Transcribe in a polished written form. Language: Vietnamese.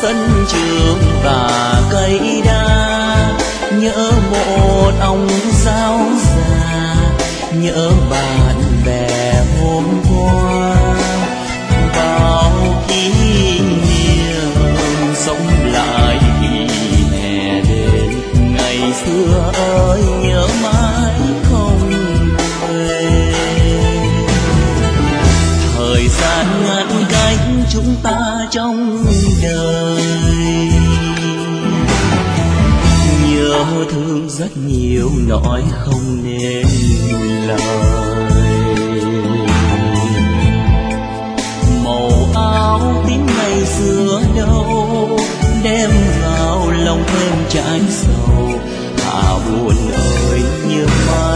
sân trường và cây đa, nhớ một ông giáo già, nhớ bạn bè hôm qua. Bao kỷ niệm sống lại khi hè đến, ngày xưa ơi nhớ mãi không quên. Thời gian ngăn cách chúng ta trong đời, nhớ thương rất nhiều nói không nên lời. Màu áo tím ngày xưa đâu, đem vào lòng thêm trái sầu. À buồn ơi như mai